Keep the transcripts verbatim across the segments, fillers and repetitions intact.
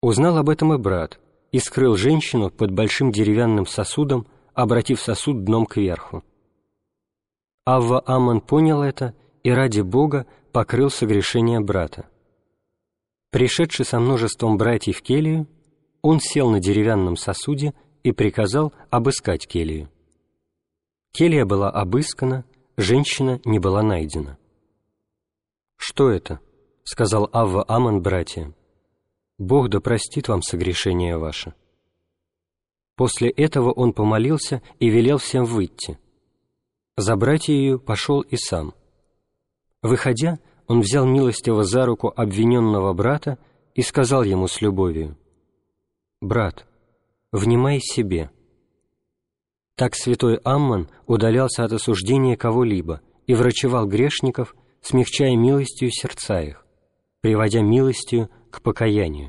Узнал об этом и брат, и скрыл женщину под большим деревянным сосудом, обратив сосуд дном кверху. Авва Аман понял это и ради Бога покрыл согрешение брата. Пришедший со множеством братьев в келью, он сел на деревянном сосуде и приказал обыскать келью. Келья была обыскана, женщина не была найдена. «Что это?» — сказал Авва Аман братьям. «Бог да простит вам согрешение ваше». После этого он помолился и велел всем выйти. За братьею пошел и сам. Выходя, он взял милостиво за руку обвиненного брата и сказал ему с любовью: «Брат, внимай себе». Так святой Амман удалялся от осуждения кого-либо и врачевал грешников, смягчая милостью сердца их, приводя милостью к покаянию.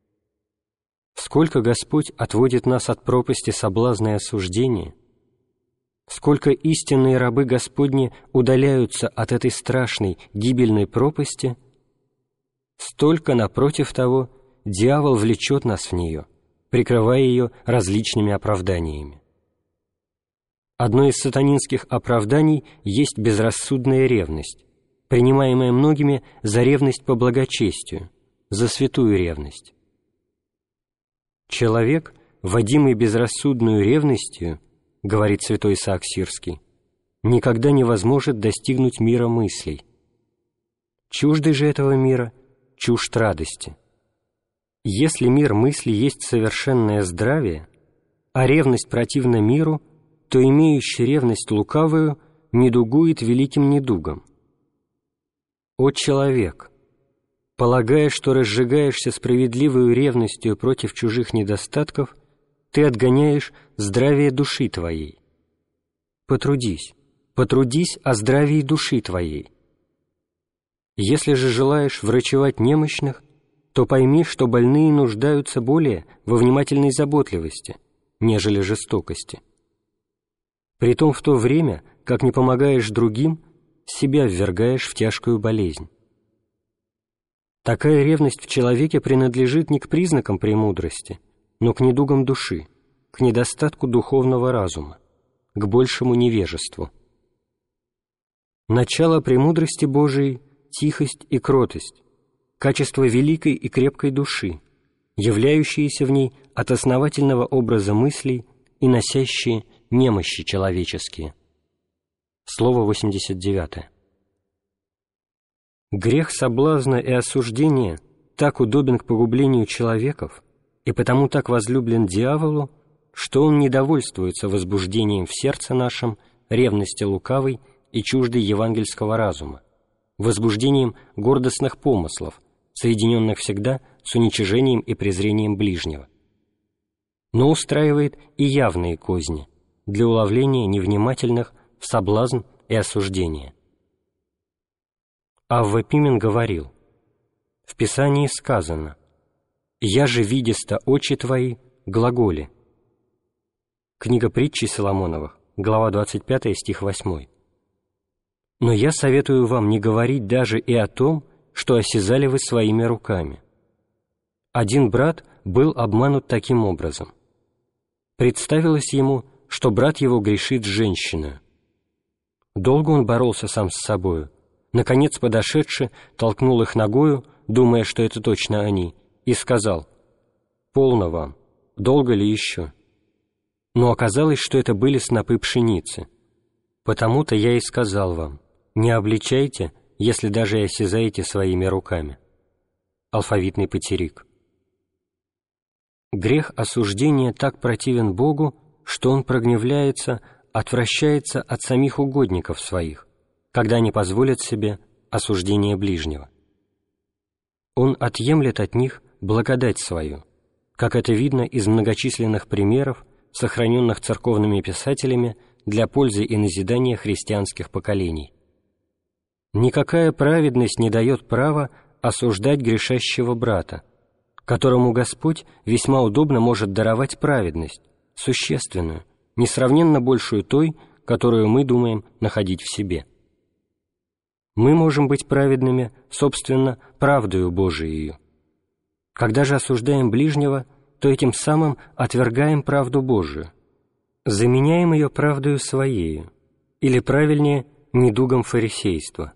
Сколько Господь отводит нас от пропасти соблазна и осуждения, сколько истинные рабы Господни удаляются от этой страшной гибельной пропасти, столько, напротив того, дьявол влечет нас в нее, прикрывая ее различными оправданиями. Одно из сатанинских оправданий есть безрассудная ревность, принимаемая многими за ревность по благочестию, за святую ревность. Человек, водимый безрассудную ревностью, говорит святой Исаак Сирский, никогда не возможет достигнуть мира мыслей. Чуждый же этого мира чужд радости. Если мир мысли есть совершенное здравие, а ревность противна миру, то имеющий ревность лукавую недугует великим недугом. О человек! Полагая, что разжигаешься справедливою ревностью против чужих недостатков, ты отгоняешь здравие души твоей. Потрудись, потрудись о здравии души твоей. Если же желаешь врачевать немощных, то пойми, что больные нуждаются более во внимательной заботливости, нежели жестокости. Притом в то время, как не помогаешь другим, себя ввергаешь в тяжкую болезнь. Такая ревность в человеке принадлежит не к признакам премудрости, но к недугам души, к недостатку духовного разума, к большему невежеству. Начало премудрости Божией — тихость и кротость, качество великой и крепкой души, являющиеся в ней от основательного образа мыслей и носящие немощи человеческие. Слово восемьдесят девятое. Грех соблазна и осуждения так удобен к погублению человеков и потому так возлюблен дьяволу, что он не довольствуется возбуждением в сердце нашем ревности лукавой и чуждой евангельского разума, возбуждением гордостных помыслов, соединенных всегда с уничижением и презрением ближнего, но устраивает и явные козни для уловления невнимательных в соблазн и осуждение. Авва Пимен говорил: «В Писании сказано: «Я же видеста очи твои, глаголи». Книга притчей Соломоновых, глава двадцать пятая, стих восьмой. «Но я советую вам не говорить даже и о том, что осязали вы своими руками». Один брат был обманут таким образом. Представилось ему, что брат его грешит с женщиной. Долго он боролся сам с собою. Наконец, подошедший, толкнул их ногою, думая, что это точно они, и сказал: «Полно вам, долго ли еще?» Но оказалось, что это были снопы пшеницы. «Потому-то я и сказал вам: не обличайте, если даже и осязаете своими руками». Алфавитный патерик. Грех осуждения так противен Богу, что Он прогневляется, отвращается от самих угодников своих, когда они позволят себе осуждение ближнего. Он отъемлет от них благодать свою, как это видно из многочисленных примеров, сохраненных церковными писателями для пользы и назидания христианских поколений. Никакая праведность не дает права осуждать грешащего брата, которому Господь весьма удобно может даровать праведность, существенную, несравненно большую той, которую мы думаем находить в себе. Мы можем быть праведными, собственно, правдою Божией. Когда же осуждаем ближнего, то этим самым отвергаем правду Божию, заменяем ее правдою своею, или, правильнее, недугом фарисейства.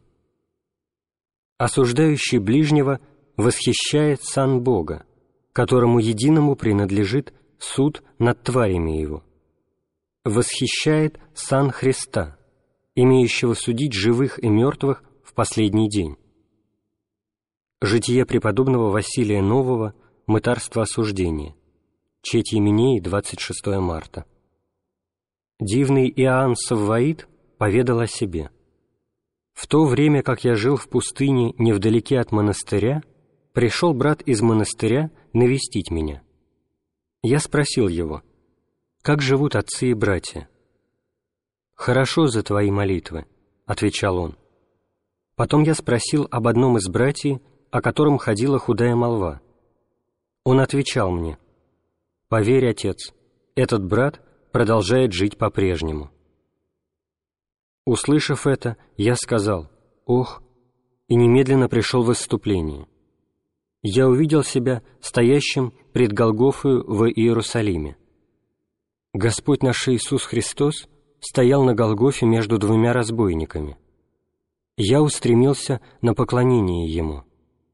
Осуждающий ближнего восхищает сан Бога, которому единому принадлежит суд над тварями его. Восхищает сан Христа, имеющего судить живых и мертвых в последний день. Житие преподобного Василия Нового, мытарство осуждения. Четь Еменеи, двадцать шестое марта. Дивный Иоанн Савваид поведал о себе. «В то время, как я жил в пустыне невдалеке от монастыря, пришел брат из монастыря навестить меня. Я спросил его: как живут отцы и братья? «Хорошо за твои молитвы», — отвечал он. Потом я спросил об одном из братьев, о котором ходила худая молва. Он отвечал мне: «Поверь, отец, этот брат продолжает жить по-прежнему». Услышав это, я сказал: «Ох!» и немедленно пришел в выступление. Я увидел себя стоящим пред Голгофою в Иерусалиме. Господь наш Иисус Христос стоял на Голгофе между двумя разбойниками. Я устремился на поклонение Ему.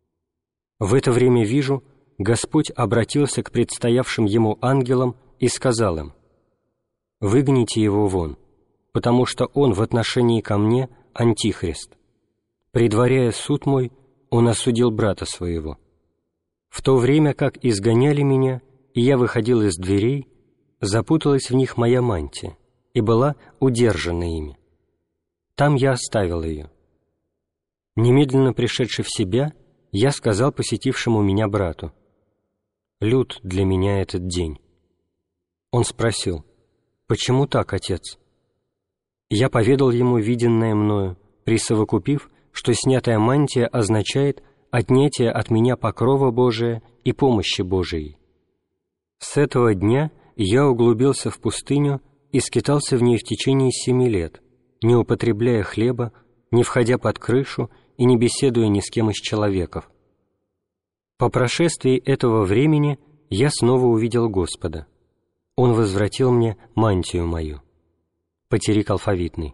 В это время вижу, Господь обратился к предстоявшим Ему ангелам и сказал им: «Выгоните его вон, потому что он в отношении ко мне антихрист. Предваряя суд мой, он осудил брата своего». В то время, как изгоняли меня, и я выходил из дверей, запуталась в них моя мантия и была удержана ими. Там я оставил ее. Немедленно пришедший в себя, я сказал посетившему меня брату: «Лют для меня этот день». Он спросил: «Почему так, отец?» Я поведал ему виденное мною, присовокупив, что снятая мантия означает отнятие от меня покрова Божия и помощи Божией. С этого дня я углубился в пустыню и скитался в ней в течение семи лет, не употребляя хлеба, не входя под крышу и не беседуя ни с кем из человеков. По прошествии этого времени я снова увидел Господа. Он возвратил мне мантию мою. Патерик алфавитный.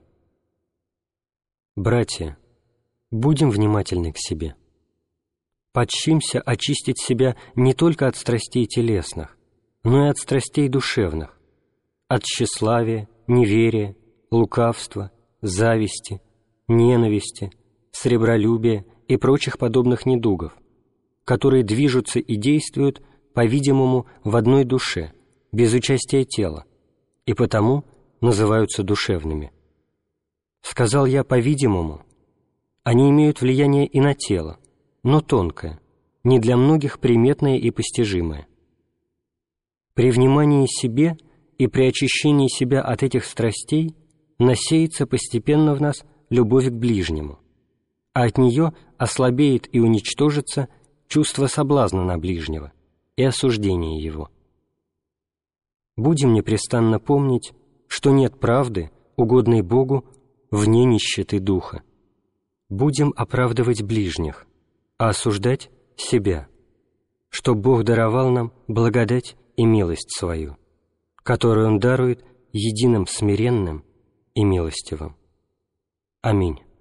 Братья, будем внимательны к себе. Подчимся очистить себя не только от страстей телесных, но и от страстей душевных, от тщеславия, неверия, лукавства, зависти, ненависти, сребролюбия и прочих подобных недугов, которые движутся и действуют, по-видимому, в одной душе, без участия тела, и потому называются душевными. Сказал я «по-видимому», они имеют влияние и на тело, но тонкое, не для многих приметное и постижимое. При внимании себе и при очищении себя от этих страстей насеется постепенно в нас любовь к ближнему, а от нее ослабеет и уничтожится чувство соблазна на ближнего и осуждение его. Будем непрестанно помнить, что нет правды, угодной Богу, вне нищеты духа. Будем оправдывать ближних, а осуждать себя, что Бог даровал нам благодать и милость свою, которую Он дарует единым смиренным и милостивым. Аминь.